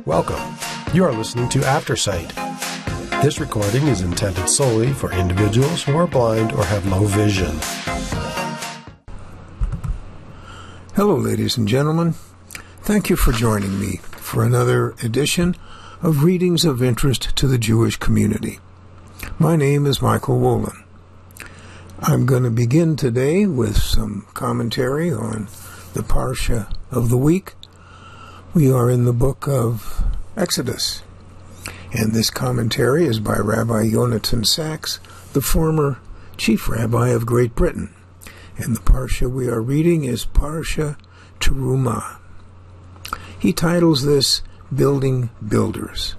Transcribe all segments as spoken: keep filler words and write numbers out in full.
Welcome. You are listening to Aftersight. This recording is intended solely for individuals who are blind or have low vision. Hello, ladies and gentlemen. Thank you for joining me for another edition of Readings of Interest to the Jewish Community. My name is Michael Wolin. I'm going to begin today with some commentary on the Parsha of the week. We are in the book of Exodus, and this commentary is by Rabbi Yonatan Sachs, the former chief rabbi of Great Britain. And the Parsha we are reading is Parsha Terumah. He titles this Building Builders.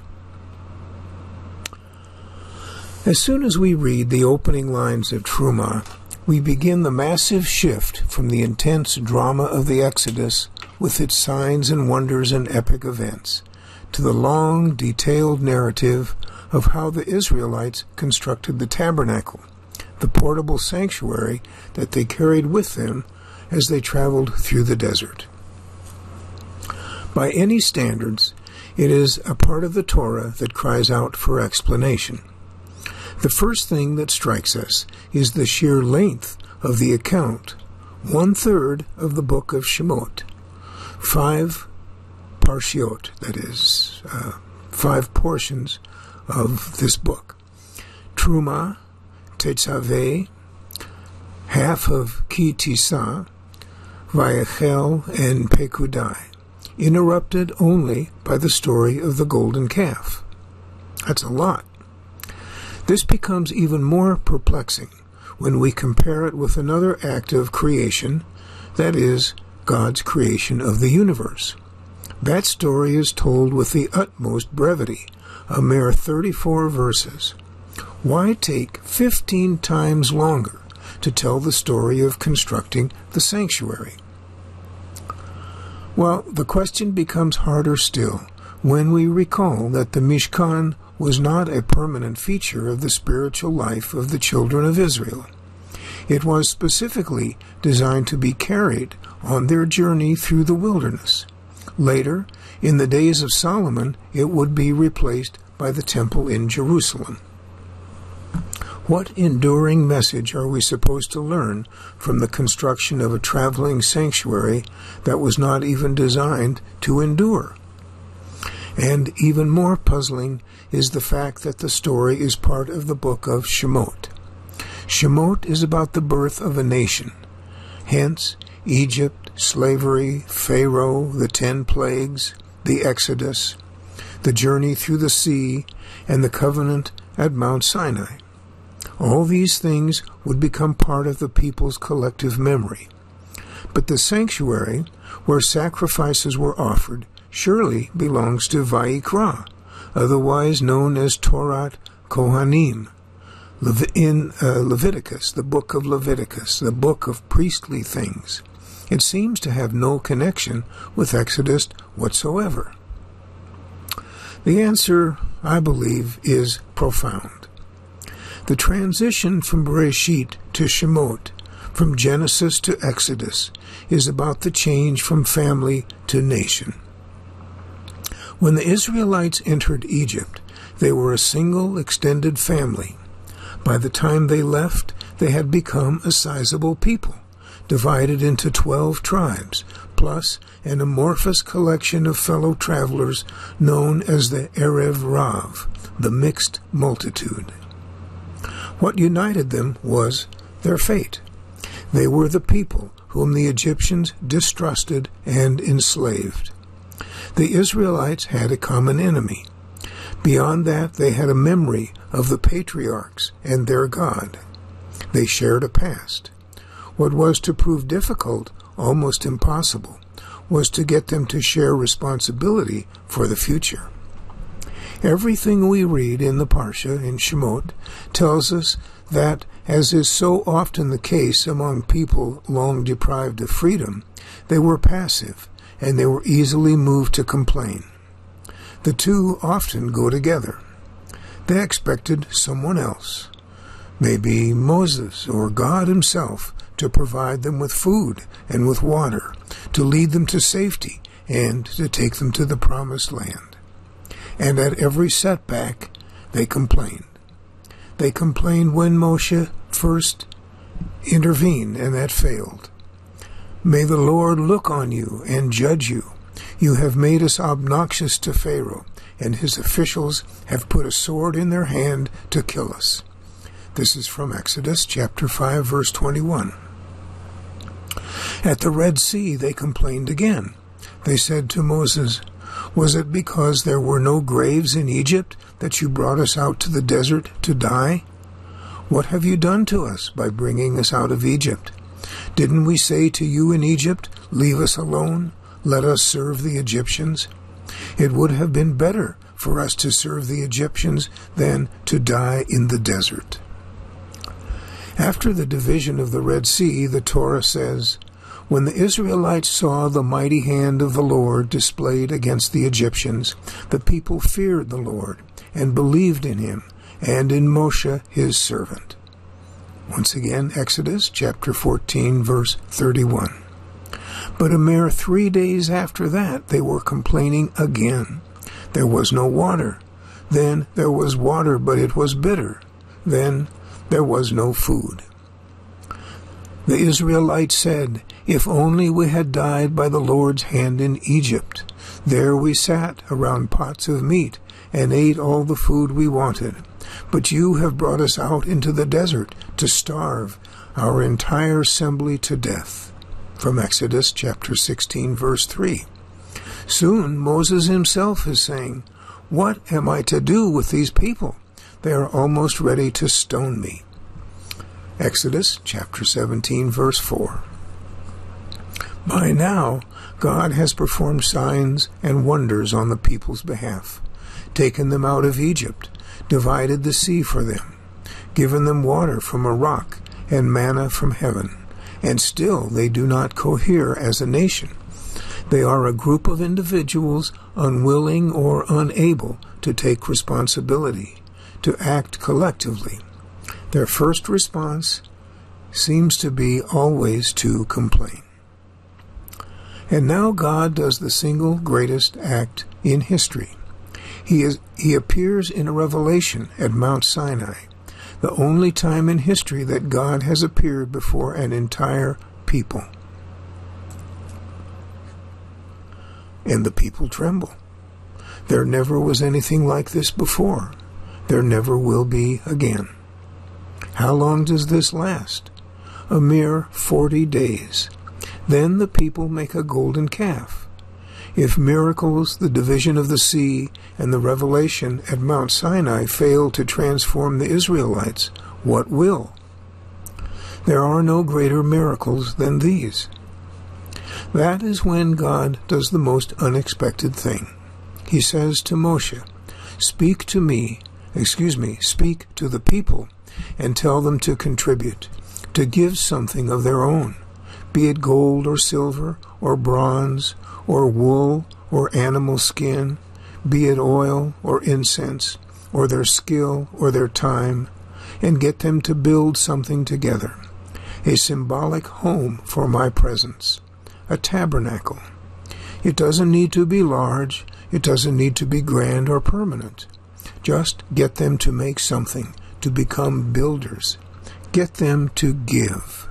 As soon as we read the opening lines of Terumah, we begin the massive shift from the intense drama of the Exodus with its signs and wonders and epic events, to the long, detailed narrative of how the Israelites constructed the tabernacle, the portable sanctuary that they carried with them as they traveled through the desert. By any standards, it is a part of the Torah that cries out for explanation. The first thing that strikes us is the sheer length of the account, one-third of the book of Shemot. Five parshiot, that is, uh, five portions of this book. Terumah, Tetzaveh, half of Ki Tisa, Vayechel, and Pekudai, interrupted only by the story of the golden calf. That's a lot. This becomes even more perplexing when we compare it with another act of creation, that is, God's creation of the universe. That story is told with the utmost brevity, a mere thirty-four verses. Why take fifteen times longer to tell the story of constructing the sanctuary? Well, the question becomes harder still when we recall that the Mishkan was not a permanent feature of the spiritual life of the children of Israel. It was specifically designed to be carried on their journey through the wilderness. Later, in the days of Solomon, it would be replaced by the temple in Jerusalem. What enduring message are we supposed to learn from the construction of a traveling sanctuary that was not even designed to endure? And even more puzzling is the fact that the story is part of the book of Shemot. Shemot is about the birth of a nation. Hence, Egypt, slavery, Pharaoh, the ten plagues, the Exodus, the journey through the sea, and the covenant at Mount Sinai. All these things would become part of the people's collective memory. But the sanctuary, where sacrifices were offered, surely belongs to Vayikra, otherwise known as Torat Kohanim, in uh, Leviticus, the book of Leviticus, the book of priestly things. It seems to have no connection with Exodus whatsoever. The answer, I believe, is profound. The transition from Bereshit to Shemot, from Genesis to Exodus, is about the change from family to nation. When the Israelites entered Egypt, they were a single extended family. By the time they left, they had become a sizable people, divided into twelve tribes, plus an amorphous collection of fellow travelers known as the Erev Rav, the mixed multitude. What united them was their fate. They were the people whom the Egyptians distrusted and enslaved. The Israelites had a common enemy. Beyond that, they had a memory of the patriarchs and their God. They shared a past. What was to prove difficult, almost impossible, was to get them to share responsibility for the future. Everything we read in the Parsha, in Shemot, tells us that, as is so often the case among people long deprived of freedom, they were passive and they were easily moved to complain. The two often go together. They expected someone else, maybe Moses or God himself, to provide them with food and with water, to lead them to safety, and to take them to the promised land. and at every setback they complained. They complained when Moshe first intervened, and that failed. May the Lord look on you and judge you. You have made us obnoxious to Pharaoh, and his officials have put a sword in their hand to kill us. This is from Exodus chapter five, verse twenty-one. At the Red Sea they complained again. They said to Moses, "Was it because there were no graves in Egypt that you brought us out to the desert to die? What have you done to us by bringing us out of Egypt? Didn't we say to you in Egypt, 'Leave us alone, let us serve the Egyptians'? It would have been better for us to serve the Egyptians than to die in the desert." After the division of the Red Sea, the Torah says, "When the Israelites saw the mighty hand of the Lord displayed against the Egyptians, the people feared the Lord and believed in him and in Moshe his servant." Once again, Exodus chapter fourteen, verse thirty-one. But a mere three days after that, they were complaining again. There was no water. Then there was water, but it was bitter. Then there was no food. The Israelites said, "If only we had died by the Lord's hand in Egypt. There we sat around pots of meat and ate all the food we wanted. But you have brought us out into the desert to starve our entire assembly to death." From Exodus chapter sixteen, verse three. Soon Moses himself is saying, "What am I to do with these people? They are almost ready to stone me." Exodus chapter seventeen, verse four. By now, God has performed signs and wonders on the people's behalf, taken them out of Egypt, divided the sea for them, given them water from a rock and manna from heaven, and still they do not cohere as a nation. They are a group of individuals unwilling or unable to take responsibility, to act collectively. Their first response seems to be always to complain. And now God does the single greatest act in history. He is, he appears in a revelation at Mount Sinai, the only time in history that God has appeared before an entire people. And the people tremble. There never was anything like this before. There never will be again. How long does this last? A mere forty days. Then the people make a golden calf. If miracles, the division of the sea, and the revelation at Mount Sinai fail to transform the Israelites, what will? There are no greater miracles than these. That is when God does the most unexpected thing. He says to Moshe, "Speak to me, excuse me, speak to the people, and tell them to contribute, to give something of their own, be it gold or silver or bronze or wool or animal skin, be it oil or incense or their skill or their time, and get them to build something together, a symbolic home for my presence, a tabernacle. It doesn't need to be large, it doesn't need to be grand or permanent. Just get them to make something, to become builders. Get them to give."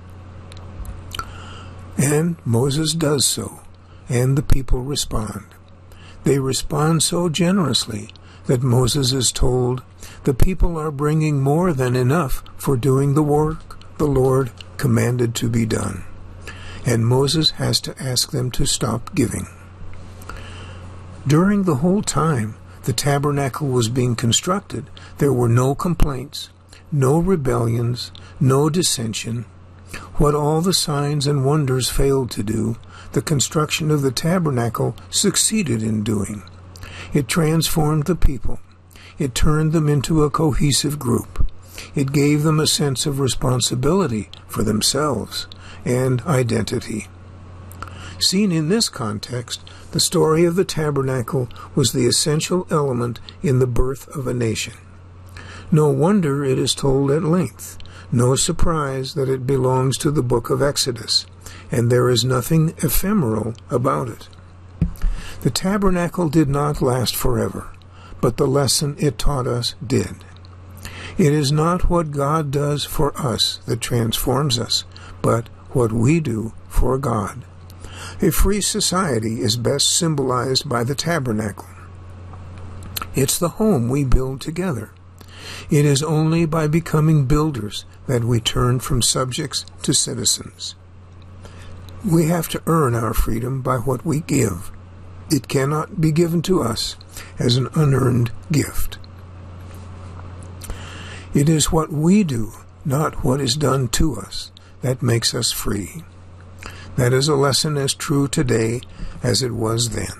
And Moses does so, and the people respond. They respond so generously that Moses is told, "The people are bringing more than enough for doing the work the Lord commanded to be done." And Moses has to ask them to stop giving. During the whole time the tabernacle was being constructed, there were no complaints, no rebellions, no dissension. What all the signs and wonders failed to do, the construction of the tabernacle succeeded in doing. It transformed the people. It turned them into a cohesive group. It gave them a sense of responsibility for themselves and identity. Seen in this context, the story of the tabernacle was the essential element in the birth of a nation. No wonder it is told at length. No surprise that it belongs to the book of Exodus, and there is nothing ephemeral about it. The tabernacle did not last forever, but the lesson it taught us did. It is not what God does for us that transforms us, but what we do for God. A free society is best symbolized by the tabernacle. It's the home we build together. It is only by becoming builders that we turn from subjects to citizens. We have to earn our freedom by what we give. It cannot be given to us as an unearned gift. It is what we do, not what is done to us, that makes us free. That is a lesson as true today as it was then.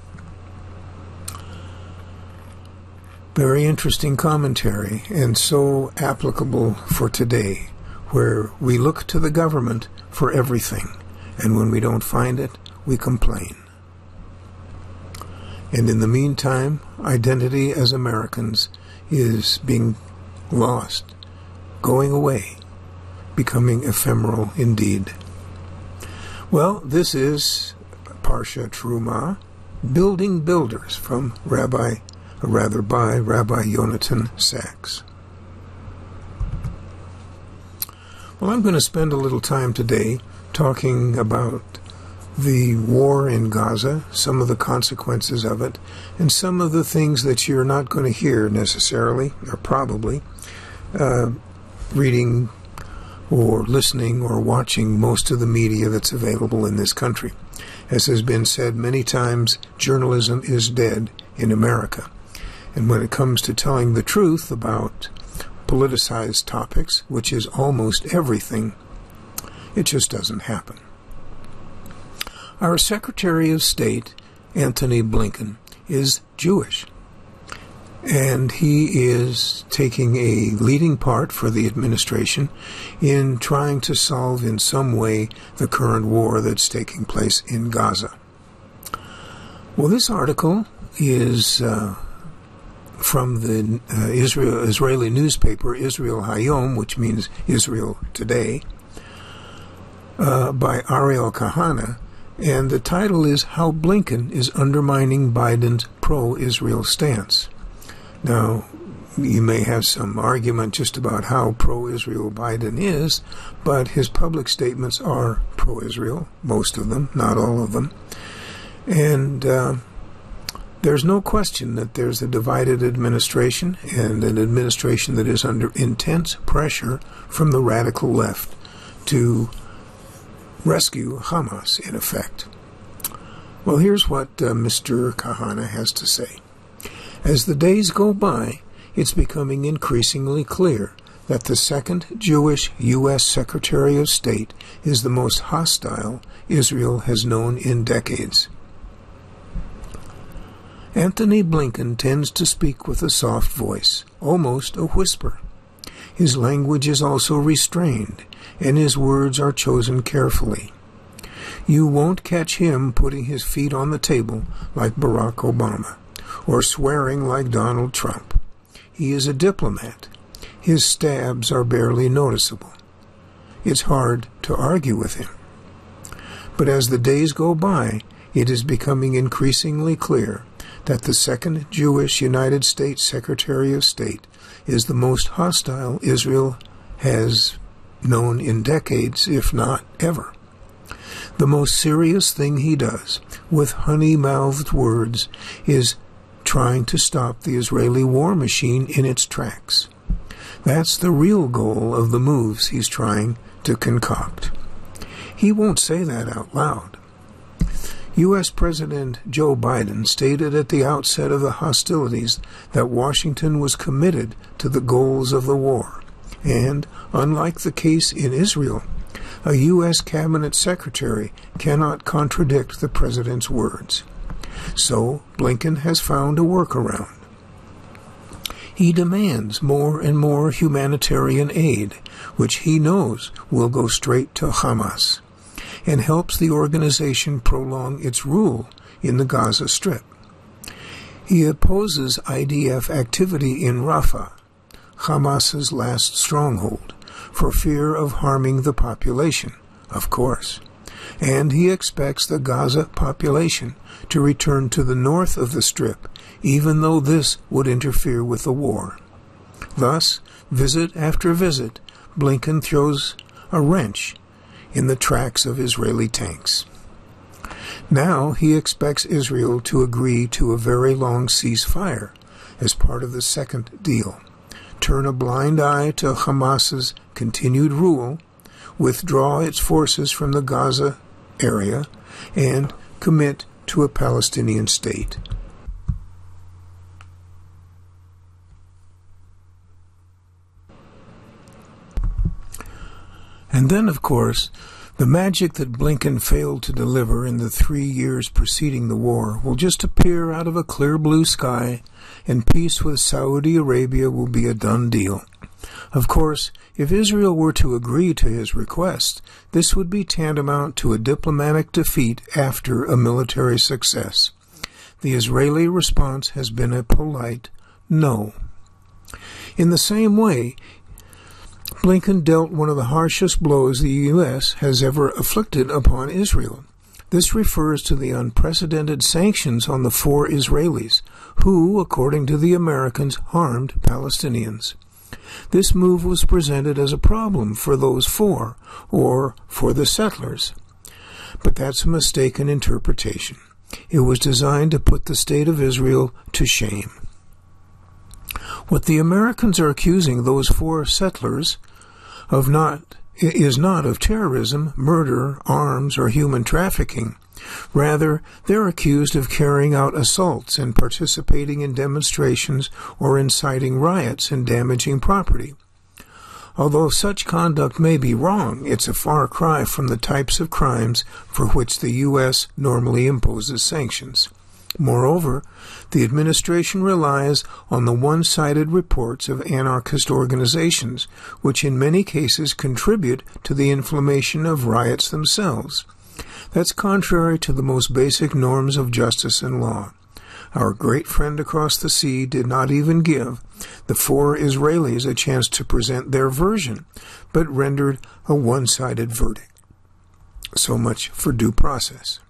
Very interesting commentary, and so applicable for today, where we look to the government for everything, and when we don't find it, we complain. And in the meantime, identity as Americans is being lost, going away, becoming ephemeral indeed. Well, this is Parsha Terumah, Building Builders, from Rabbi, or rather by Rabbi Yonatan Sachs. Well, I'm going to spend a little time today talking about the war in Gaza, some of the consequences of it, and some of the things that you're not going to hear necessarily, or probably, uh, reading or listening or watching most of the media that's available in this country. As has been said many times, journalism is dead in America. And when it comes to telling the truth about politicized topics, which is almost everything, it just doesn't happen. Our Secretary of State, Antony Blinken, is Jewish. And he is taking a leading part for the administration in trying to solve in some way the current war that's taking place in Gaza. Well, this article is uh, from the uh, Israel, Israeli newspaper Israel Hayom, which means Israel Today, uh, by Ariel Kahana, and the title is How Blinken is Undermining Biden's Pro-Israel Stance. Now, you may have some argument just about how pro-Israel Biden is, but his public statements are pro-Israel, most of them, not all of them. And uh, there's no question that there's a divided administration, and an administration that is under intense pressure from the radical left to rescue Hamas, in effect. Well, here's what uh, Mister Kahana has to say. As the days go by, it's becoming increasingly clear that the second Jewish U S Secretary of State is the most hostile Israel has known in decades. Antony Blinken tends to speak with a soft voice, almost a whisper. His language is also restrained, and his words are chosen carefully. You won't catch him putting his feet on the table like Barack Obama, or swearing like Donald Trump. He is a diplomat. His stabs are barely noticeable. It's hard to argue with him. But as the days go by, it is becoming increasingly clear that the second Jewish United States Secretary of State is the most hostile Israel has known in decades, if not ever. The most serious thing he does, with honey-mouthed words, is trying to stop the Israeli war machine in its tracks. That's the real goal of the moves he's trying to concoct. He won't say that out loud. U S President Joe Biden stated at the outset of the hostilities that Washington was committed to the goals of the war, and, unlike the case in Israel, a U S cabinet secretary cannot contradict the president's words. So Blinken has found a workaround. He demands more and more humanitarian aid, which he knows will go straight to Hamas, and helps the organization prolong its rule in the Gaza Strip. He opposes I D F activity in Rafah, Hamas's last stronghold, for fear of harming the population, of course. and he expects the Gaza population to return to the north of the Strip, even though this would interfere with the war. Thus, visit after visit, Blinken throws a wrench in the tracks of Israeli tanks. Now he expects Israel to agree to a very long ceasefire as part of the second deal, turn a blind eye to Hamas's continued rule, withdraw its forces from the Gaza area, and commit to a Palestinian state. And then, of course, the magic that Blinken failed to deliver in the three years preceding the war will just appear out of a clear blue sky, and peace with Saudi Arabia will be a done deal. Of course, if Israel were to agree to his request, this would be tantamount to a diplomatic defeat after a military success. The Israeli response has been a polite no. In the same way, Blinken dealt one of the harshest blows the U S has ever afflicted upon Israel. This refers to the unprecedented sanctions on the four Israelis, who, according to the Americans, harmed Palestinians. This move was presented as a problem for those four, or for the settlers. But that's a mistaken interpretation. It was designed to put the state of Israel to shame. What the Americans are accusing those four settlers of not is not of terrorism, murder, arms, or human trafficking. Rather, they're accused of carrying out assaults and participating in demonstrations or inciting riots and damaging property. Although such conduct may be wrong, it's a far cry from the types of crimes for which the U S normally imposes sanctions. Moreover, the administration relies on the one-sided reports of anarchist organizations, which in many cases contribute to the inflammation of riots themselves. That's contrary to the most basic norms of justice and law. Our great friend across the sea did not even give the four Israelis a chance to present their version, but rendered a one-sided verdict. So much for due process.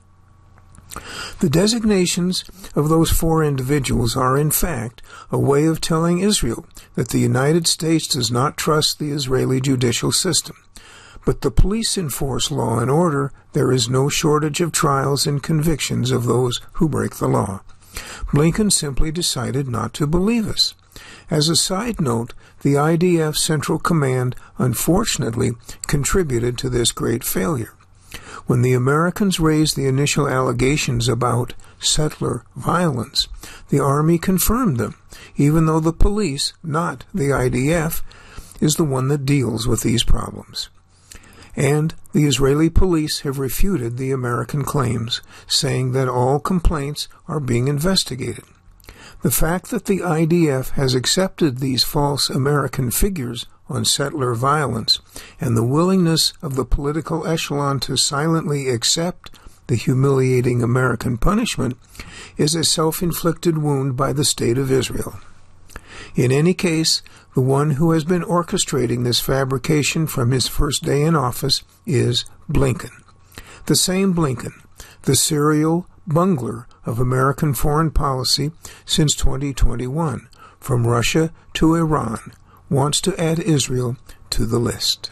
The designations of those four individuals are, in fact, a way of telling Israel that the United States does not trust the Israeli judicial system. But the police enforce law and order. There is no shortage of trials and convictions of those who break the law. Blinken simply decided not to believe us. As a side note, the I D F Central Command unfortunately contributed to this great failure. When the Americans raised the initial allegations about settler violence, the Army confirmed them, even though the police, not the I D F, is the one that deals with these problems. And the Israeli police have refuted the American claims, saying that all complaints are being investigated. The fact that the I D F has accepted these false American figures on settler violence and the willingness of the political echelon to silently accept the humiliating American punishment is a self-inflicted wound by the State of Israel. In any case, the one who has been orchestrating this fabrication from his first day in office is Blinken. The same Blinken, the serial bungler of American foreign policy since twenty twenty-one, from Russia to Iran, wants to add Israel to the list.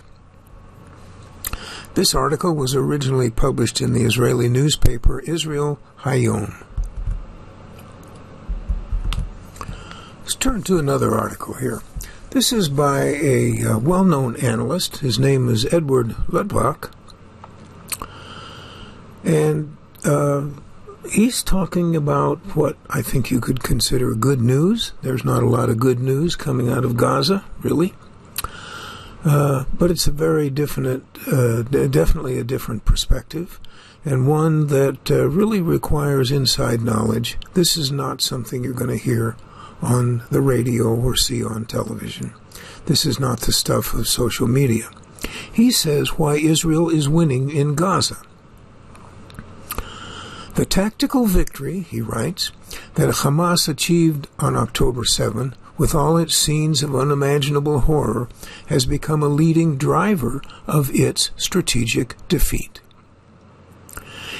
This article was originally published in the Israeli newspaper Israel Hayom. Let's turn to another article here. This is by a uh, well-known analyst. His name is Edward Luttwak. And uh, he's talking about what I think you could consider good news. There's not a lot of good news coming out of Gaza, really. Uh, but it's a very different, uh, definitely a different perspective, and one that uh, really requires inside knowledge. This is not something you're going to hear on the radio or see on television. This is not the stuff of social media. He says why Israel is winning in Gaza. The tactical victory, he writes, that Hamas achieved on October seventh, with all its scenes of unimaginable horror, has become a leading driver of its strategic defeat.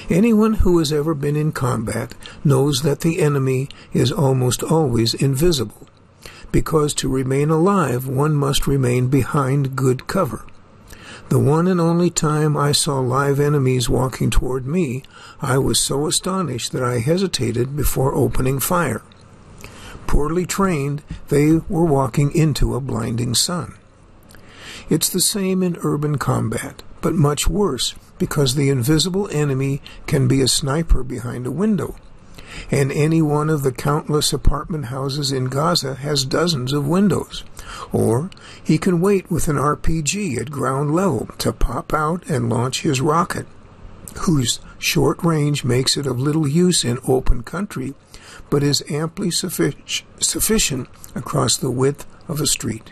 Anyone who has ever been in combat knows that the enemy is almost always invisible, because to remain alive one must remain behind good cover. The one and only time I saw live enemies walking toward me, I was so astonished that I hesitated before opening fire. Poorly trained, they were walking into a blinding sun. It's the same in urban combat, but much worse, because the invisible enemy can be a sniper behind a window, and any one of the countless apartment houses in Gaza has dozens of windows. Or he can wait with an R P G at ground level to pop out and launch his rocket, whose short range makes it of little use in open country, but is amply suffic- sufficient across the width of a street.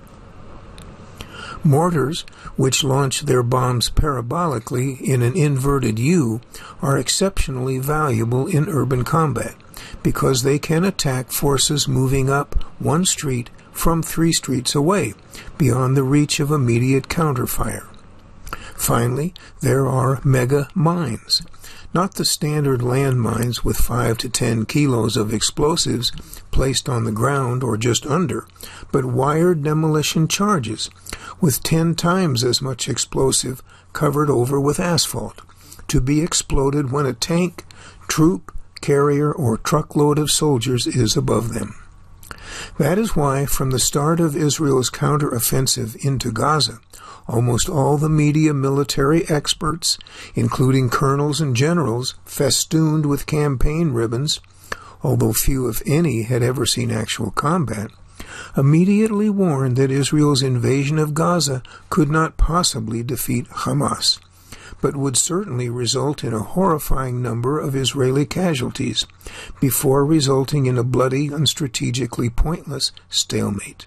Mortars, which launch their bombs parabolically in an inverted U, are exceptionally valuable in urban combat because they can attack forces moving up one street from three streets away, beyond the reach of immediate counterfire. Finally, there are mega mines, not the standard landmines with five to ten kilos of explosives placed on the ground or just under, but wired demolition charges with ten times as much explosive covered over with asphalt, to be exploded when a tank, troop, carrier, or truckload of soldiers is above them. That is why, from the start of Israel's counteroffensive into Gaza, almost all the media military experts, including colonels and generals festooned with campaign ribbons, although few, if any, had ever seen actual combat, immediately warned that Israel's invasion of Gaza could not possibly defeat Hamas, but would certainly result in a horrifying number of Israeli casualties, before resulting in a bloody and strategically pointless stalemate.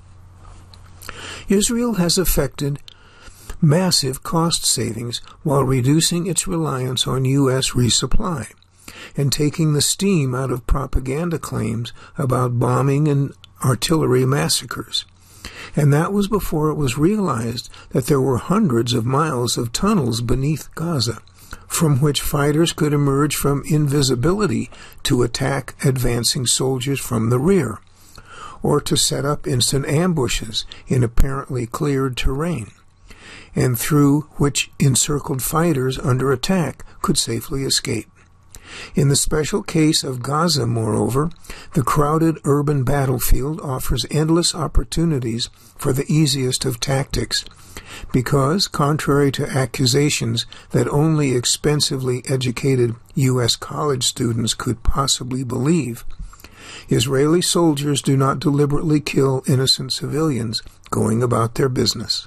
Israel has effected massive cost savings while reducing its reliance on U S resupply and taking the steam out of propaganda claims about bombing and artillery massacres. And that was before it was realized that there were hundreds of miles of tunnels beneath Gaza, from which fighters could emerge from invisibility to attack advancing soldiers from the rear, or to set up instant ambushes in apparently cleared terrain, and through which encircled fighters under attack could safely escape. In the special case of Gaza, moreover, the crowded urban battlefield offers endless opportunities for the easiest of tactics, because, contrary to accusations that only expensively educated U S college students could possibly believe, Israeli soldiers do not deliberately kill innocent civilians going about their business.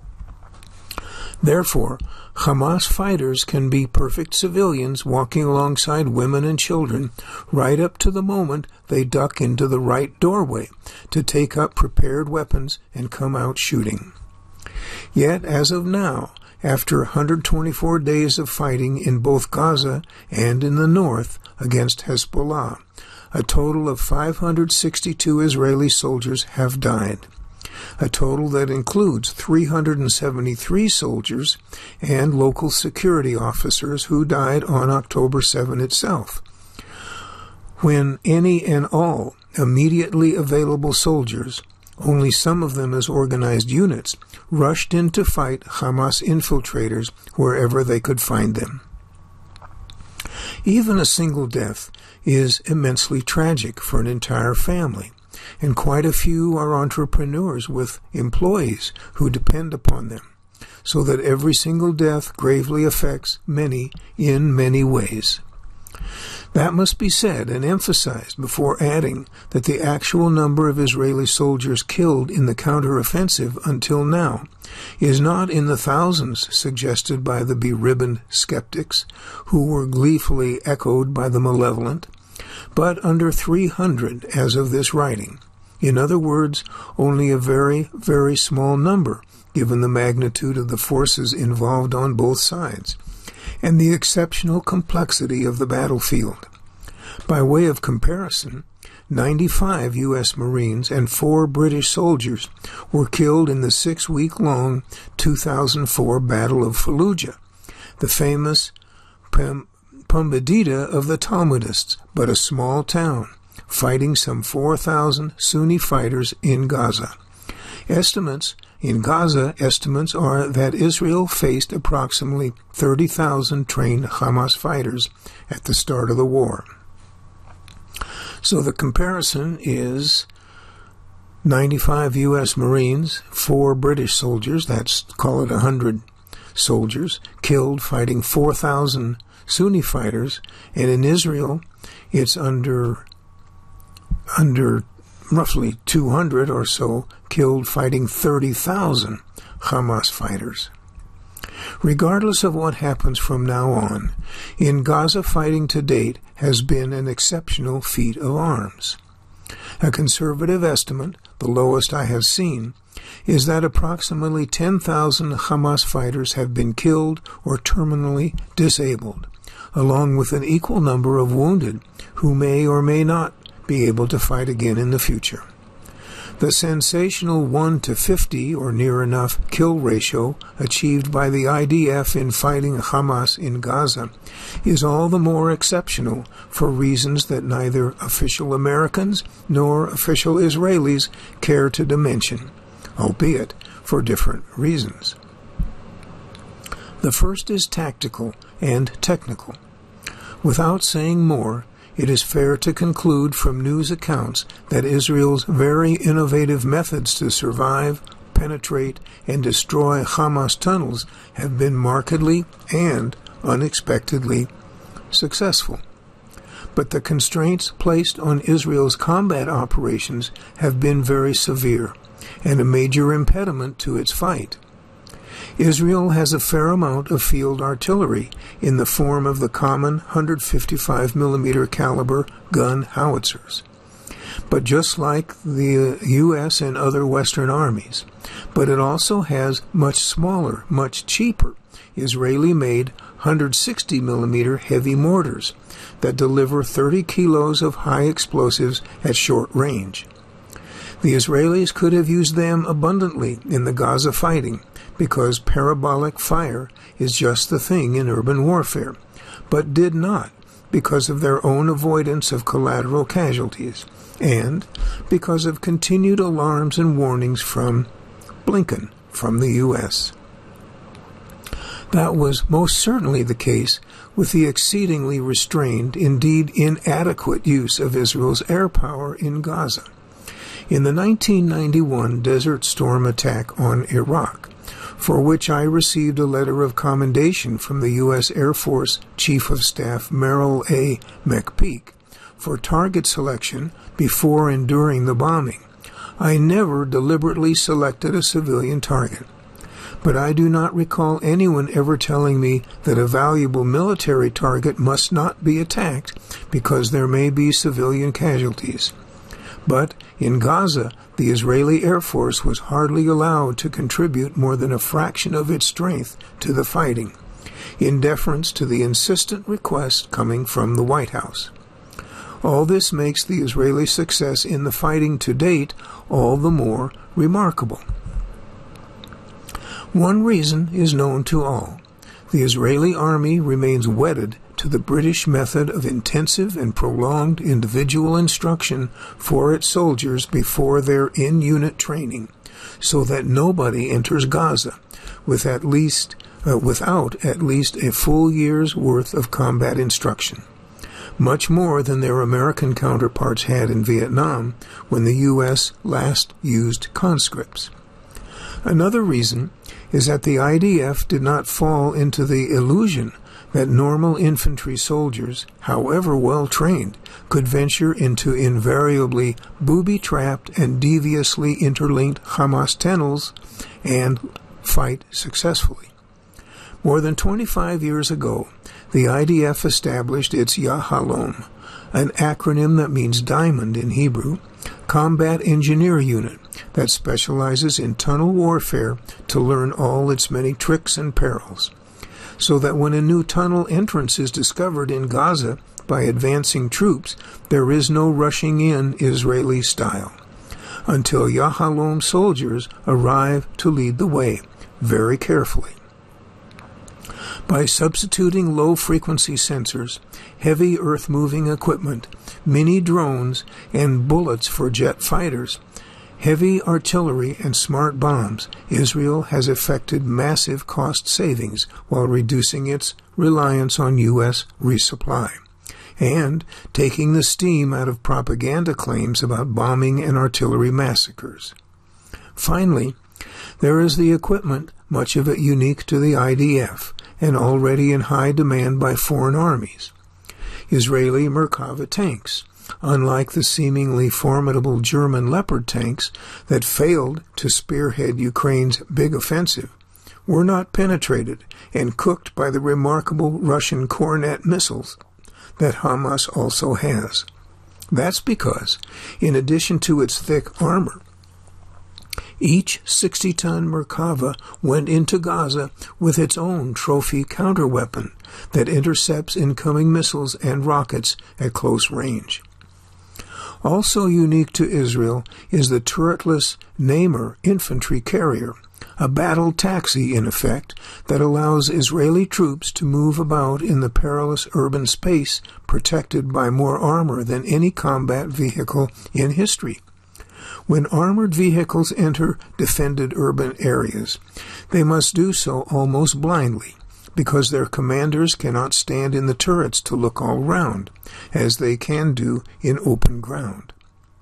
Therefore, Hamas fighters can be perfect civilians walking alongside women and children right up to the moment they duck into the right doorway to take up prepared weapons and come out shooting. Yet, as of now, after one hundred twenty-four days of fighting in both Gaza and in the north against Hezbollah, a total of five hundred sixty-two Israeli soldiers have died, a total that includes three hundred seventy-three soldiers and local security officers who died on October seventh itself, when any and all immediately available soldiers, only some of them as organized units, rushed in to fight Hamas infiltrators wherever they could find them. Even a single death is immensely tragic for an entire family, and quite a few are entrepreneurs with employees who depend upon them, so that every single death gravely affects many in many ways. That must be said and emphasized before adding that the actual number of Israeli soldiers killed in the counteroffensive until now is not in the thousands suggested by the beribboned skeptics, who were gleefully echoed by the malevolent, but under three hundred as of this writing. In other words, only a very, very small number, given the magnitude of the forces involved on both sides, and the exceptional complexity of the battlefield. By way of comparison, ninety-five U S Marines and four British soldiers were killed in the six-week-long two thousand four Battle of Fallujah, the famous Pem- Pumbedita of the Talmudists, but a small town, fighting some four thousand Sunni fighters in Gaza. Estimates in Gaza estimates are that Israel faced approximately thirty thousand trained Hamas fighters at the start of the war. So the comparison is ninety-five U S Marines, four British soldiers, that's call it one hundred soldiers, killed fighting four thousand Sunni fighters, and in Israel it's under under roughly two hundred or so killed fighting thirty thousand Hamas fighters. Regardless of what happens from now on, in Gaza fighting to date has been an exceptional feat of arms. A conservative estimate, the lowest I have seen, is that approximately ten thousand Hamas fighters have been killed or terminally disabled, along with an equal number of wounded who may or may not be able to fight again in the future. The sensational one to fifty or near enough kill ratio achieved by the I D F in fighting Hamas in Gaza is all the more exceptional for reasons that neither official Americans nor official Israelis care to dimension, albeit for different reasons. The first is tactical and technical. Without saying more, it is fair to conclude from news accounts that Israel's very innovative methods to survive, penetrate, and destroy Hamas tunnels have been markedly and unexpectedly successful. But the constraints placed on Israel's combat operations have been very severe and a major impediment to its fight. Israel has a fair amount of field artillery in the form of the common one fifty-five millimeter caliber gun howitzers, but just like the U S and other Western armies. But it also has much smaller, much cheaper Israeli-made one sixty millimeter heavy mortars that deliver thirty kilos of high explosives at short range. The Israelis could have used them abundantly in the Gaza fighting, because parabolic fire is just the thing in urban warfare, but did not because of their own avoidance of collateral casualties, and because of continued alarms and warnings from Blinken, from the U S. That was most certainly the case with the exceedingly restrained, indeed inadequate use of Israel's air power in Gaza. In the nineteen ninety-one Desert Storm attack on Iraq, for which I received a letter of commendation from the U S Air Force Chief of Staff Merrill A. McPeak for target selection before and during the bombing, I never deliberately selected a civilian target. But I do not recall anyone ever telling me that a valuable military target must not be attacked because there may be civilian casualties. But in Gaza, the Israeli Air Force was hardly allowed to contribute more than a fraction of its strength to the fighting, in deference to the insistent request coming from the White House. All this makes the Israeli success in the fighting to date all the more remarkable. One reason is known to all. The Israeli army remains wedded to the British method of intensive and prolonged individual instruction for its soldiers before their in-unit training, so that nobody enters Gaza with at least, uh, without at least a full year's worth of combat instruction, much more than their American counterparts had in Vietnam when the U S last used conscripts. Another reason is that the I D F did not fall into the illusion that normal infantry soldiers, however well trained, could venture into invariably booby-trapped and deviously interlinked Hamas tunnels and fight successfully. More than twenty-five years ago, the I D F established its Yahalom, an acronym that means diamond in Hebrew, combat engineer unit that specializes in tunnel warfare to learn all its many tricks and perils, so that when a new tunnel entrance is discovered in Gaza by advancing troops, there is no rushing in Israeli style, until Yahalom soldiers arrive to lead the way, very carefully. By substituting low-frequency sensors, heavy earth-moving equipment, mini drones, and bullets for jet fighters, heavy artillery, and smart bombs, Israel has effected massive cost savings while reducing its reliance on U S resupply, and taking the steam out of propaganda claims about bombing and artillery massacres. Finally, there is the equipment, much of it unique to the I D F, and already in high demand by foreign armies. Israeli Merkava tanks, unlike the seemingly formidable German Leopard tanks that failed to spearhead Ukraine's big offensive, were not penetrated and cooked by the remarkable Russian Kornet missiles that Hamas also has. That's because, in addition to its thick armor, each sixty-ton Merkava went into Gaza with its own trophy counterweapon that intercepts incoming missiles and rockets at close range. Also unique to Israel is the turretless Namer infantry carrier, a battle taxi in effect that allows Israeli troops to move about in the perilous urban space protected by more armor than any combat vehicle in history. When armored vehicles enter defended urban areas, they must do so almost blindly, because their commanders cannot stand in the turrets to look all round, as they can do in open ground,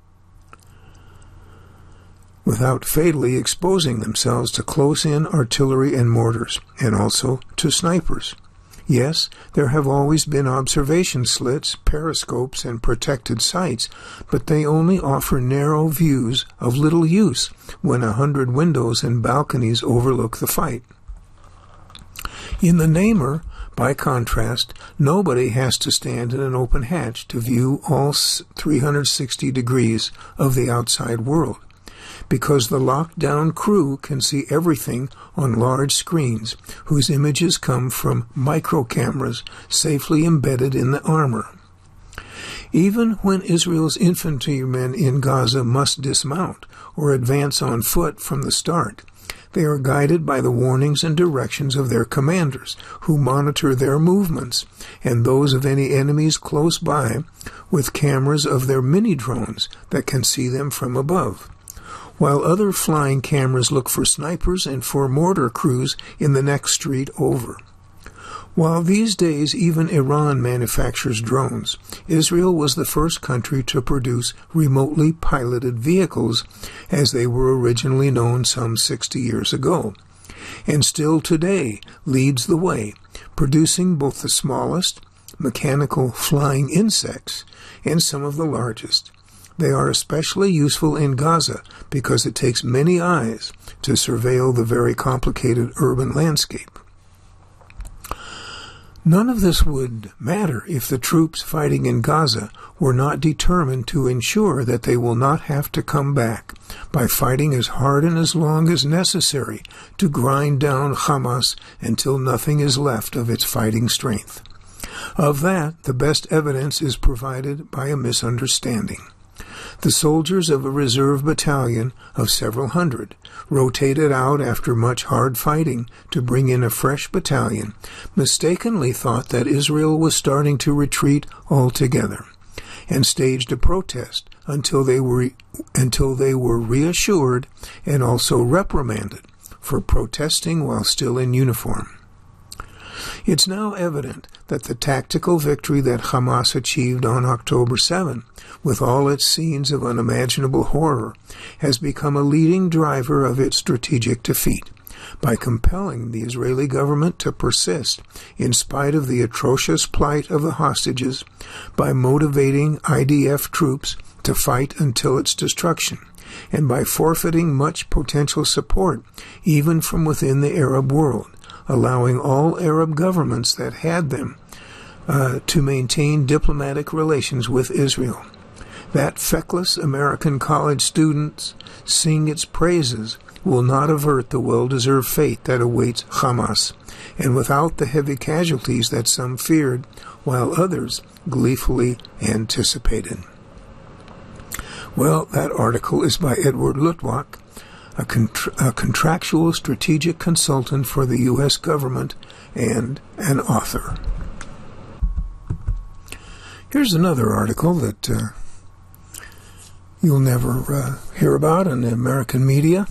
without fatally exposing themselves to close-in artillery and mortars, and also to snipers. Yes, there have always been observation slits, periscopes, and protected sites, but they only offer narrow views of little use when a hundred windows and balconies overlook the fight. In the Namer, by contrast, nobody has to stand in an open hatch to view all three hundred sixty degrees of the outside world, because the locked-down crew can see everything on large screens whose images come from micro-cameras safely embedded in the armor. Even when Israel's infantrymen in Gaza must dismount or advance on foot from the start, they are guided by the warnings and directions of their commanders, who monitor their movements and those of any enemies close by with cameras of their mini-drones that can see them from above, while other flying cameras look for snipers and for mortar crews in the next street over. While these days even Iran manufactures drones, Israel was the first country to produce remotely piloted vehicles, as they were originally known some sixty years ago, and still today leads the way, producing both the smallest mechanical flying insects and some of the largest. They are especially useful in Gaza because it takes many eyes to surveil the very complicated urban landscape. None of this would matter if the troops fighting in Gaza were not determined to ensure that they will not have to come back by fighting as hard and as long as necessary to grind down Hamas until nothing is left of its fighting strength. Of that, the best evidence is provided by a misunderstanding. The soldiers of a reserve battalion of several hundred, rotated out after much hard fighting to bring in a fresh battalion, mistakenly thought that Israel was starting to retreat altogether, and staged a protest until they were until they were reassured and also reprimanded for protesting while still in uniform. It's now evident that the tactical victory that Hamas achieved on October seventh, with all its scenes of unimaginable horror, has become a leading driver of its strategic defeat, by compelling the Israeli government to persist in spite of the atrocious plight of the hostages, by motivating I D F troops to fight until its destruction, and by forfeiting much potential support even from within the Arab world, allowing all Arab governments that had them uh, to maintain diplomatic relations with Israel. That feckless American college students sing its praises will not avert the well-deserved fate that awaits Hamas, and without the heavy casualties that some feared, while others gleefully anticipated. Well, that article is by Edward Luttwak, a, contr- a contractual strategic consultant for the U S government, and an author. Here's another article that uh, you'll never uh, hear about in the American media.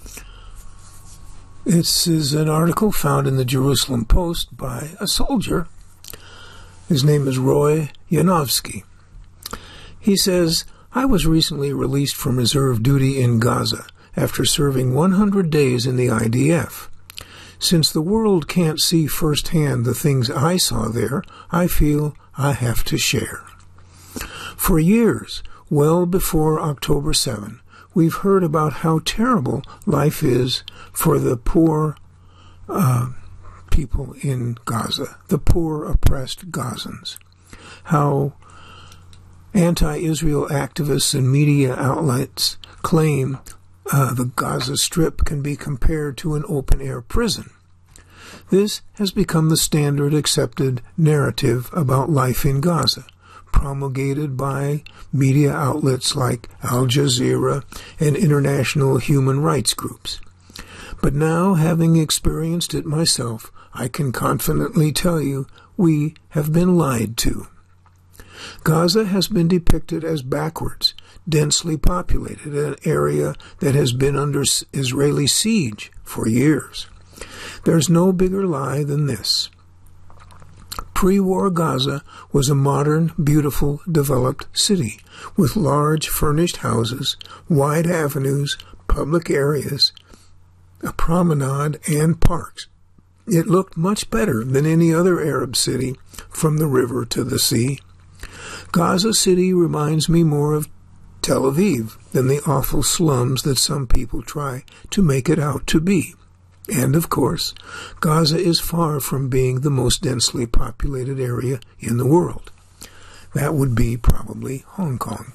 This is an article found in the Jerusalem Post by a soldier. His name is Roy Yanofsky. He says, "I was recently released from reserve duty in Gaza after serving one hundred days in the I D F. Since the world can't see firsthand the things I saw there, I feel I have to share. For years, well before October seventh, we've heard about how terrible life is for the poor uh, people in Gaza, the poor oppressed Gazans, how anti-Israel activists and media outlets claim uh, the Gaza Strip can be compared to an open-air prison. This has become the standard accepted narrative about life in Gaza, promulgated by media outlets like Al Jazeera and international human rights groups. But now, having experienced it myself, I can confidently tell you we have been lied to. Gaza has been depicted as backwards, densely populated, an area that has been under Israeli siege for years. There's no bigger lie than this. Pre-war Gaza was a modern, beautiful, developed city with large furnished houses, wide avenues, public areas, a promenade, and parks. It looked much better than any other Arab city from the river to the sea. Gaza City reminds me more of Tel Aviv than the awful slums that some people try to make it out to be. And, of course, Gaza is far from being the most densely populated area in the world. That would be probably Hong Kong.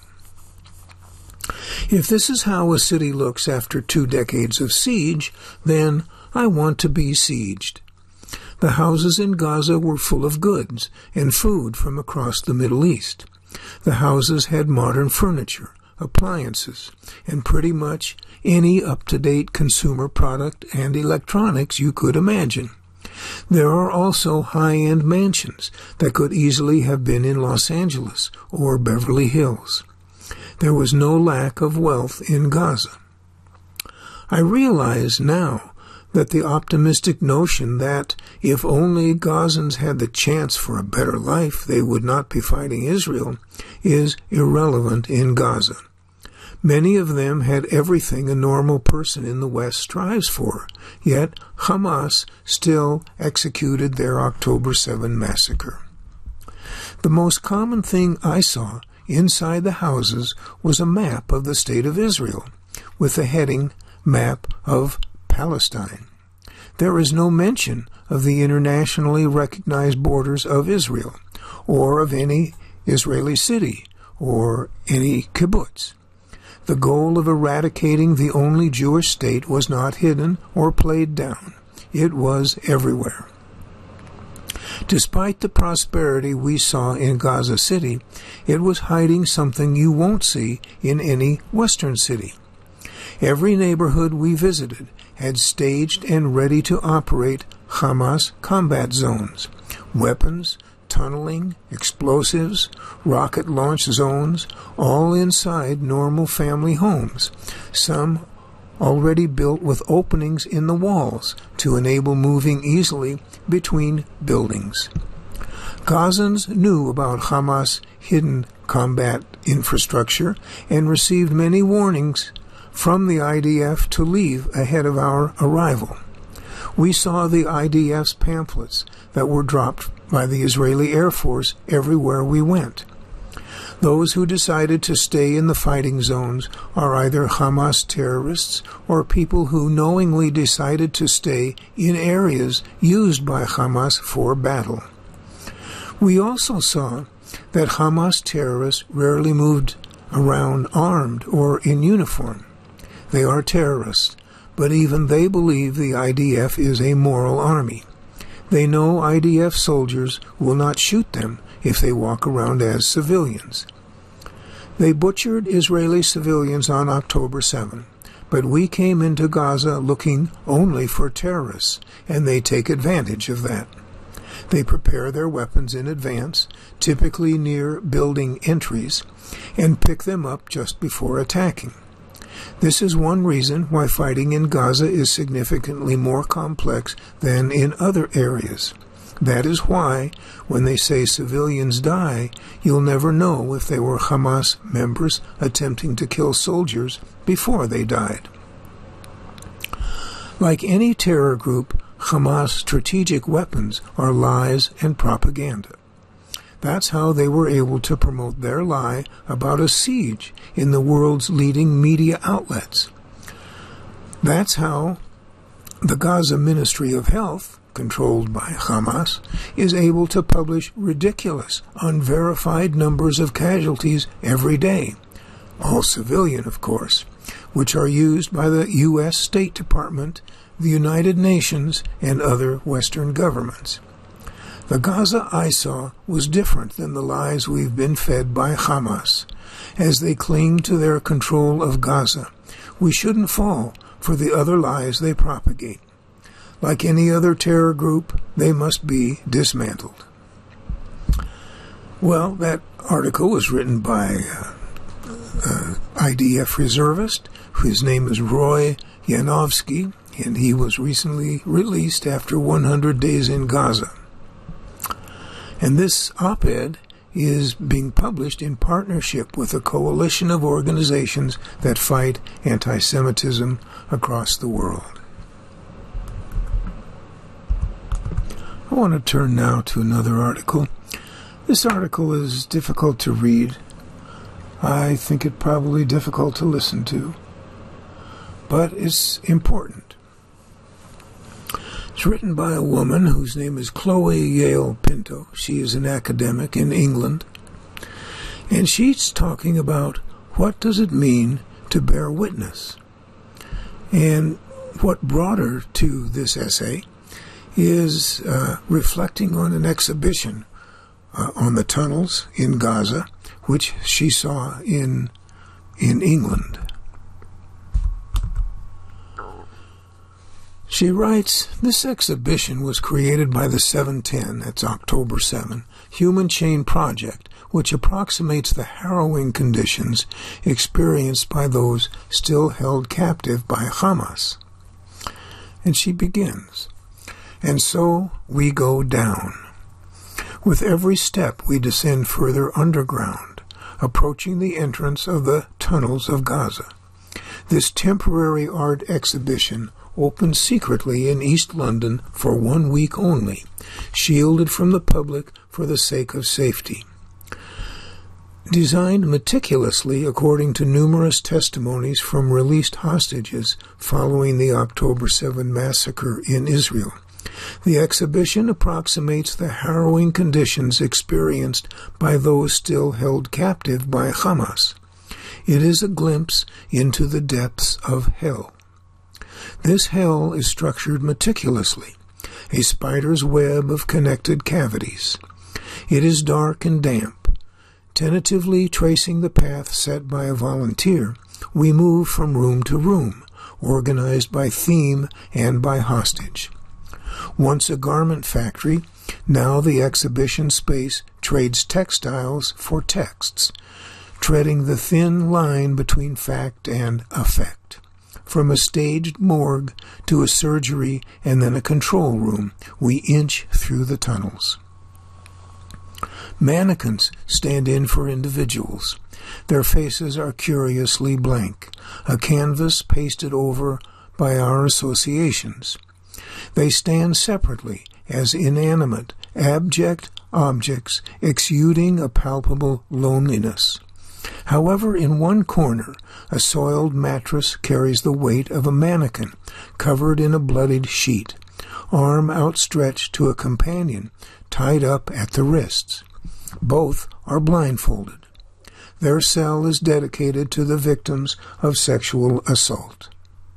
If this is how a city looks after two decades of siege, then I want to be sieged. The houses in Gaza were full of goods and food from across the Middle East. The houses had modern furniture, appliances, and pretty much any up-to-date consumer product and electronics you could imagine. There are also high-end mansions that could easily have been in Los Angeles or Beverly Hills. There was no lack of wealth in Gaza. I realize now that the optimistic notion that if only Gazans had the chance for a better life, they would not be fighting Israel, is irrelevant in Gaza. Many of them had everything a normal person in the West strives for, yet Hamas still executed their October seventh massacre. The most common thing I saw inside the houses was a map of the State of Israel, with the heading, Map of Palestine. There is no mention of the internationally recognized borders of Israel, or of any Israeli city, or any kibbutz. The goal of eradicating the only Jewish state was not hidden or played down. It was everywhere. Despite the prosperity we saw in Gaza City, it was hiding something you won't see in any Western city. Every neighborhood we visited had staged and ready to operate Hamas combat zones, weapons, tunneling, explosives, rocket launch zones, all inside normal family homes, some already built with openings in the walls to enable moving easily between buildings. Gazans knew about Hamas' hidden combat infrastructure and received many warnings from the I D F to leave ahead of our arrival. We saw the I D F's pamphlets that were dropped by the Israeli Air Force everywhere we went. Those who decided to stay in the fighting zones are either Hamas terrorists or people who knowingly decided to stay in areas used by Hamas for battle. We also saw that Hamas terrorists rarely moved around armed or in uniform. They are terrorists, but even they believe the I D F is a moral army. They know I D F soldiers will not shoot them if they walk around as civilians. They butchered Israeli civilians on October seventh, But we came into Gaza looking only for terrorists, and they take advantage of that. They prepare their weapons in advance, typically near building entries, and pick them up just before attacking. This is one reason why fighting in Gaza is significantly more complex than in other areas. That is why, when they say civilians die, you'll never know if they were Hamas members attempting to kill soldiers before they died. Like any terror group, Hamas' strategic weapons are lies and propaganda. That's how they were able to promote their lie about a siege in the world's leading media outlets. That's how the Gaza Ministry of Health, controlled by Hamas, is able to publish ridiculous, unverified numbers of casualties every day, all civilian, of course, which are used by the U S State Department, the United Nations, and other Western governments. The Gaza I saw was different than the lies we've been fed by Hamas. As they cling to their control of Gaza, we shouldn't fall for the other lies they propagate. Like any other terror group, they must be dismantled. Well, that article was written by uh, uh, I D F reservist. His name is Roy Yanofsky, and he was recently released after one hundred days in Gaza. And this op-ed is being published in partnership with a coalition of organizations that fight anti-Semitism across the world. I want to turn now to another article. This article is difficult to read. I think it probably difficult to listen to. But it's important. It's written by a woman whose name is Chloe Yale Pinto. She is an academic in England. And she's talking about what does it mean to bear witness. And what brought her to this essay is uh, reflecting on an exhibition uh, on the tunnels in Gaza, which she saw in in England. She writes, this exhibition was created by the seven ten, that's October seventh, Human Chain Project, which approximates the harrowing conditions experienced by those still held captive by Hamas. And she begins, and so we go down. With every step we descend further underground, approaching the entrance of the tunnels of Gaza. This temporary art exhibition opened secretly in East London for one week only, shielded from the public for the sake of safety. Designed meticulously according to numerous testimonies from released hostages following the October seventh massacre in Israel, the exhibition approximates the harrowing conditions experienced by those still held captive by Hamas. It is a glimpse into the depths of hell. This hell is structured meticulously, a spider's web of connected cavities. It is dark and damp. Tentatively tracing the path set by a volunteer, we move from room to room, organized by theme and by hostage. Once a garment factory, now the exhibition space trades textiles for texts, treading the thin line between fact and affect. From a staged morgue to a surgery and then a control room, we inch through the tunnels. Mannequins stand in for individuals. Their faces are curiously blank, a canvas pasted over by our associations. They stand separately as inanimate, abject objects exuding a palpable loneliness. However, in one corner, a soiled mattress carries the weight of a mannequin covered in a bloodied sheet, arm outstretched to a companion tied up at the wrists. Both are blindfolded. Their cell is dedicated to the victims of sexual assault.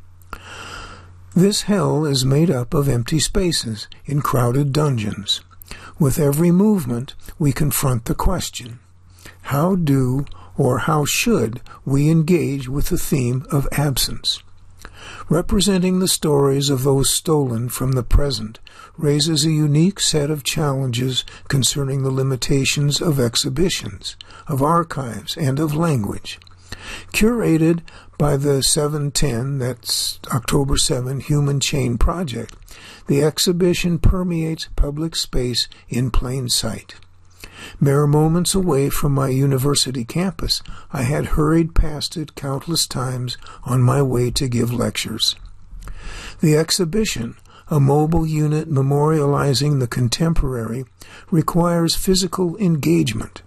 This hell is made up of empty spaces in crowded dungeons. With every movement, we confront the question, how do or how should we engage with the theme of absence? Representing the stories of those stolen from the present raises a unique set of challenges concerning the limitations of exhibitions, of archives, and of language. Curated by the seven ten, that's October seventh, Human Chain Project, the exhibition permeates public space in plain sight. Mere moments away from my university campus, I had hurried past it countless times on my way to give lectures. The exhibition, a mobile unit memorializing the contemporary, requires physical engagement.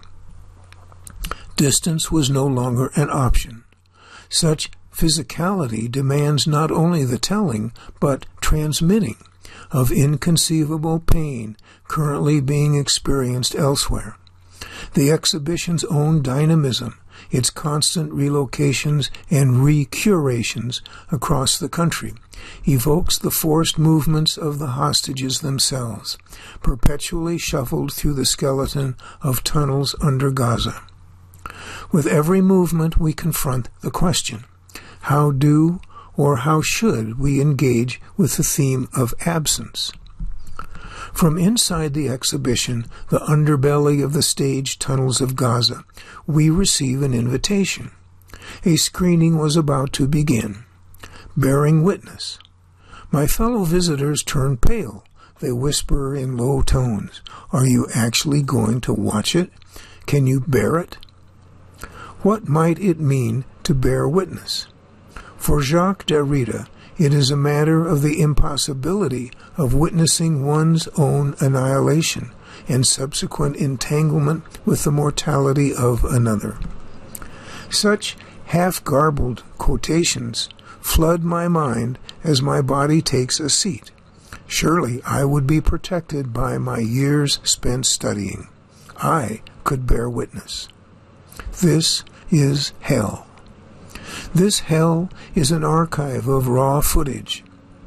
Distance was no longer an option. Such physicality demands not only the telling, but transmitting of inconceivable pain currently being experienced elsewhere. The exhibition's own dynamism, its constant relocations and recurations across the country, evokes the forced movements of the hostages themselves, perpetually shuffled through the skeleton of tunnels under Gaza. With every movement we confront the question, how do or how should we engage with the theme of absence? From inside the exhibition, the underbelly of the stage tunnels of Gaza, we receive an invitation. A screening was about to begin. Bearing witness. My fellow visitors turn pale. They whisper in low tones, "Are you actually going to watch it? Can you bear it?" What might it mean to bear witness? For Jacques Derrida, it is a matter of the impossibility of witnessing one's own annihilation and subsequent entanglement with the mortality of another. Such half-garbled quotations flood my mind as my body takes a seat. Surely I would be protected by my years spent studying. I could bear witness. This is hell. This hell is an archive of raw footage.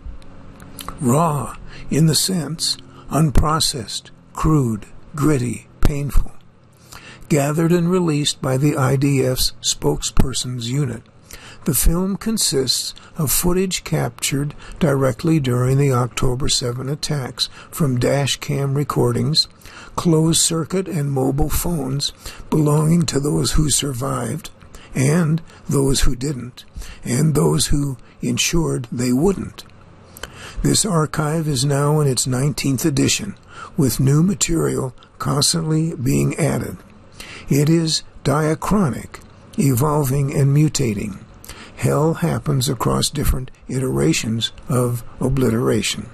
Raw in the sense unprocessed, crude, gritty, painful. Gathered and released by the I D F's spokesperson's unit, the film consists of footage captured directly during the October seventh attacks from dash cam recordings, closed-circuit and mobile phones belonging to those who survived, and those who didn't, and those who ensured they wouldn't. This archive is now in its nineteenth edition, with new material constantly being added. It is diachronic, evolving and mutating. Hell happens across different iterations of obliteration.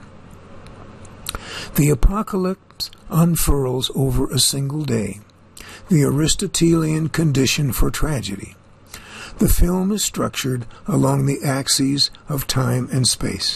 The apocalypse unfurls over a single day, the Aristotelian condition for tragedy. The film is structured along the axes of time and space.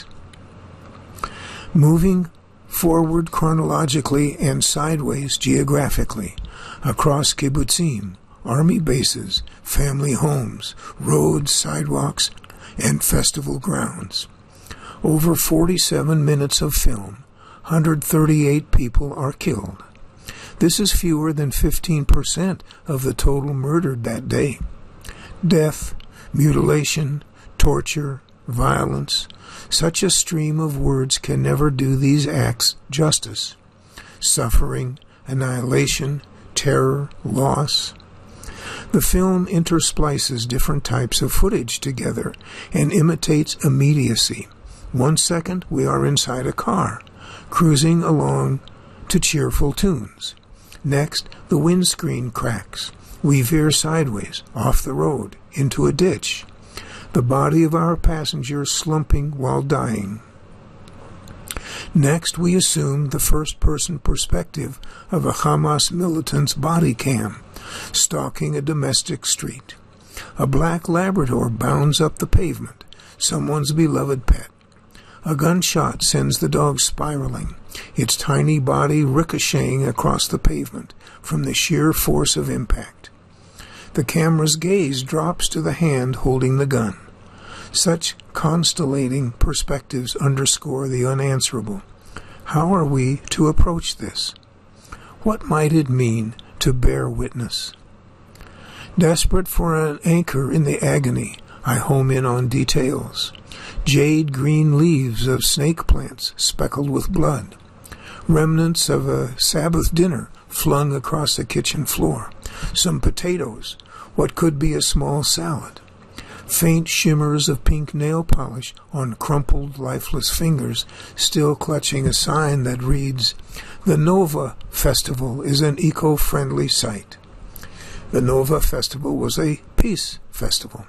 Moving forward chronologically and sideways geographically, across kibbutzim, army bases, family homes, roads, sidewalks, and festival grounds. Over forty-seven minutes of film, one hundred thirty-eight people are killed. This is fewer than fifteen percent of the total murdered that day. Death, mutilation, torture, violence, such a stream of words can never do these acts justice. Suffering, annihilation, terror, loss. The film intersplices different types of footage together and imitates immediacy. One second we are inside a car, cruising along to cheerful tunes. Next, the windscreen cracks. We veer sideways, off the road, into a ditch. The body of our passenger slumping while dying. Next, we assume the first-person perspective of a Hamas militant's body cam, stalking a domestic street. A black Labrador bounds up the pavement, someone's beloved pet. A gunshot sends the dog spiraling, its tiny body ricocheting across the pavement from the sheer force of impact. The camera's gaze drops to the hand holding the gun. Such constellating perspectives underscore the unanswerable. How are we to approach this? What might it mean to bear witness? Desperate for an anchor in the agony, I home in on details. jade green leaves of snake plants speckled with blood, remnants of a Sabbath dinner flung across the kitchen floor, some potatoes, what could be a small salad, faint shimmers of pink nail polish on crumpled, lifeless fingers still clutching a sign that reads, "The Nova Festival is an eco-friendly site." The Nova Festival was a peace festival.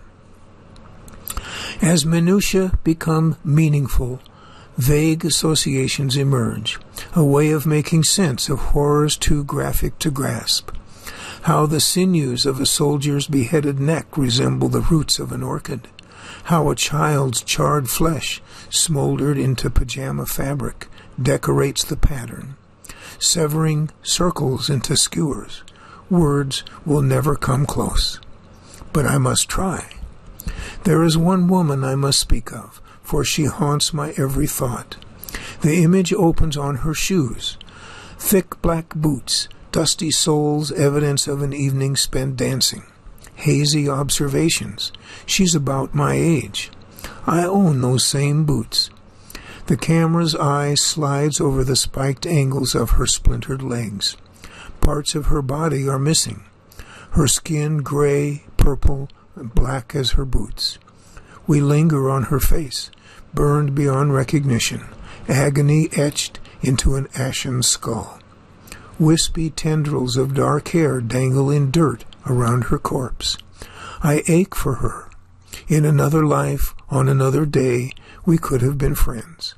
As minutiae become meaningful, vague associations emerge, a way of making sense of horrors too graphic to grasp. How the sinews of a soldier's beheaded neck resemble the roots of an orchid. How a child's charred flesh, smoldered into pajama fabric, decorates the pattern. Severing circles into skewers. Words will never come close. But I must try. There is one woman I must speak of, for she haunts my every thought. The image opens on her shoes. Thick black boots, dusty soles, evidence of an evening spent dancing. Hazy observations. She's about my age. I own those same boots. The camera's eye slides over the spiked angles of her splintered legs. Parts of her body are missing. Her skin gray, purple, and black as her boots. We linger on her face, burned beyond recognition, agony etched into an ashen skull. Wispy tendrils of dark hair dangle in dirt around her corpse. I ache for her. In another life, on another day, we could have been friends.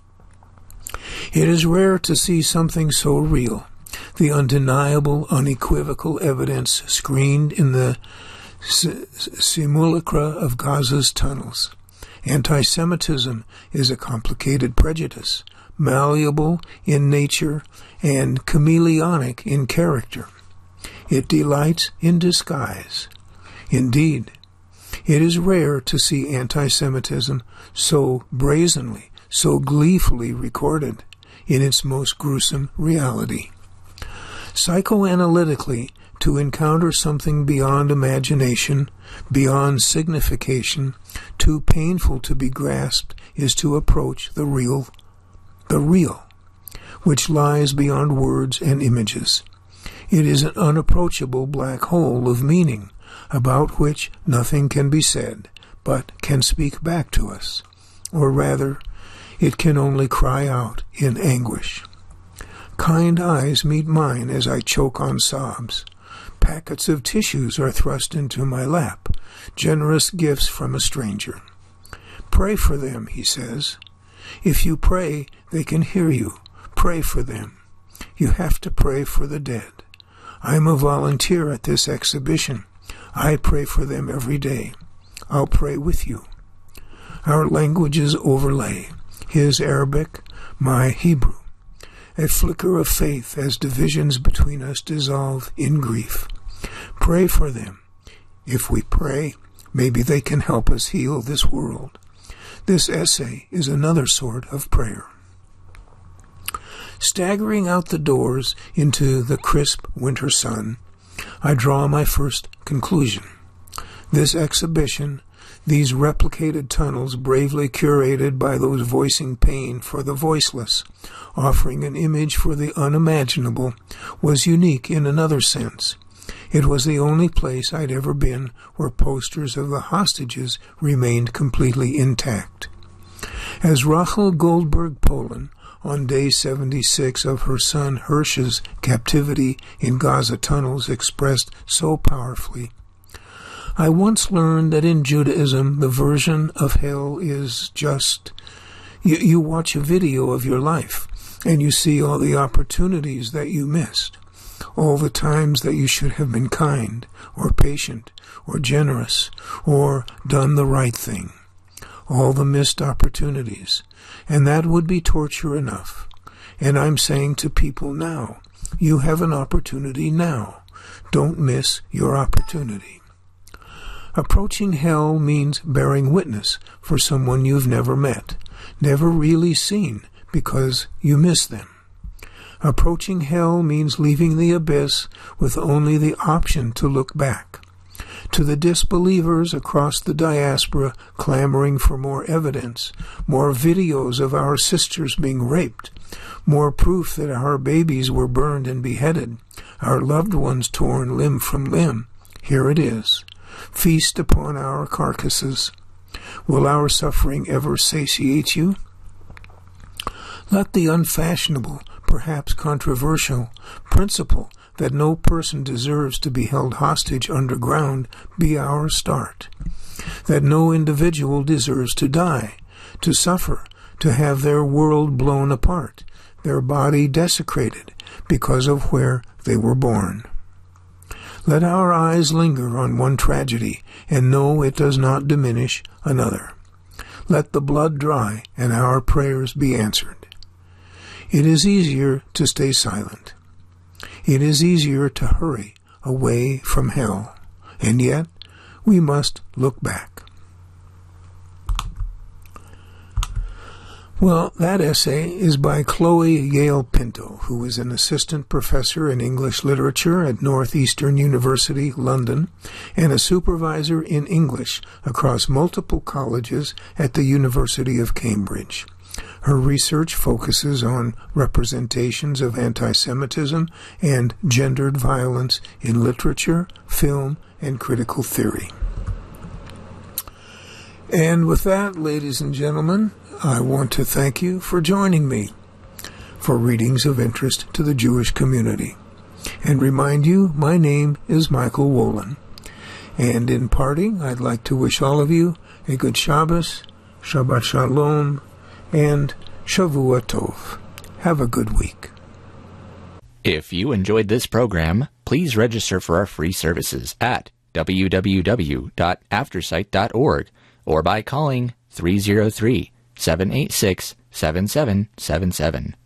It is rare to see something so real. The undeniable, unequivocal evidence screened in the simulacra of Gaza's tunnels. Anti-Semitism is a complicated prejudice, malleable in nature and chameleonic in character. It delights in disguise. Indeed, it is rare to see anti-Semitism so brazenly, so gleefully recorded in its most gruesome reality. Psychoanalytically, to encounter something beyond imagination, beyond signification, too painful to be grasped, is to approach the real, the real, which lies beyond words and images. It is an unapproachable black hole of meaning, about which nothing can be said, but can speak back to us. Or rather, it can only cry out in anguish. Kind eyes meet mine as I choke on sobs. Packets of tissues are thrust into my lap, generous gifts from a stranger. Pray for them, he says. If you pray, they can hear you. Pray for them. You have to pray for the dead. I'm a volunteer at this exhibition. I pray for them every day. I'll pray with you. Our languages overlay, his Arabic, my Hebrew. A flicker of faith as divisions between us dissolve in grief. Pray for them. If we pray, maybe they can help us heal this world. This essay is another sort of prayer. Staggering out the doors into the crisp winter sun, I draw my first conclusion. This exhibition, these replicated tunnels bravely curated by those voicing pain for the voiceless, offering an image for the unimaginable, was unique in another sense. It was the only place I'd ever been where posters of the hostages remained completely intact. As Rachel Goldberg Polin, on day seventy-six of her son Hirsch's captivity in Gaza tunnels, expressed so powerfully, I once learned that in Judaism the version of hell is just, you, you watch a video of your life and you see all the opportunities that you missed, all the times that you should have been kind or patient or generous or done the right thing, all the missed opportunities, and that would be torture enough. And I'm saying to people now, you have an opportunity now. Don't miss your opportunity. Approaching hell means bearing witness for someone you've never met, never really seen because you miss them. Approaching hell means leaving the abyss with only the option to look back. To the disbelievers across the diaspora clamoring for more evidence, more videos of our sisters being raped, more proof that our babies were burned and beheaded, our loved ones torn limb from limb, here it is. Feast upon our carcasses. Will our suffering ever satiate you? Let the unfashionable, perhaps controversial, principle that no person deserves to be held hostage underground be our start. That no individual deserves to die, to suffer, to have their world blown apart, their body desecrated because of where they were born. Let our eyes linger on one tragedy and know it does not diminish another. Let the blood dry and our prayers be answered. It is easier to stay silent. It is easier to hurry away from hell. And yet, we must look back. Well, that essay is by Chloe Yale Pinto, who is an assistant professor in English literature at Northeastern University, London, and a supervisor in English across multiple colleges at the University of Cambridge. Her research focuses on representations of anti-Semitism and gendered violence in literature, film, and critical theory. And with that, ladies and gentlemen, I want to thank you for joining me for readings of interest to the Jewish community, and remind you my name is Michael Wolin. And in parting, I'd like to wish all of you a good Shabbos, Shabbat Shalom, and Shavua Tov. Have a good week. If you enjoyed this program, please register for our free services at w w w dot aftersight dot org or by calling three oh three, seven eight six, seven seven seven seven.